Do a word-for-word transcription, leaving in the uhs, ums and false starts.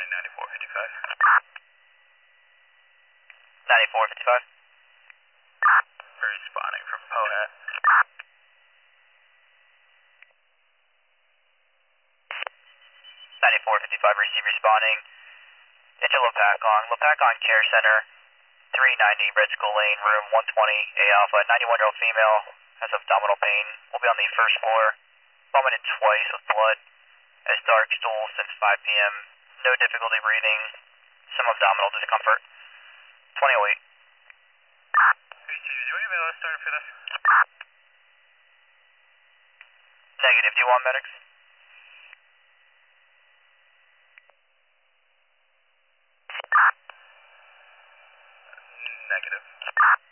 ninety-four fifty-five. ninety-four fifty-five. Responding from Pohat. ninety-four fifty-five, receive responding. Into Lopakon. Lopakon Care Center, three ninety Red Skull Lane, room one twenty, A Alpha, ninety-one year old female, has abdominal pain. Will be on the first floor, vomited twice with blood, has dark stool since five p m, no difficulty breathing, some abdominal discomfort. twenty oh eight. Hey, Chief, do you have a starter for this? Negative, do you want medics? Negative.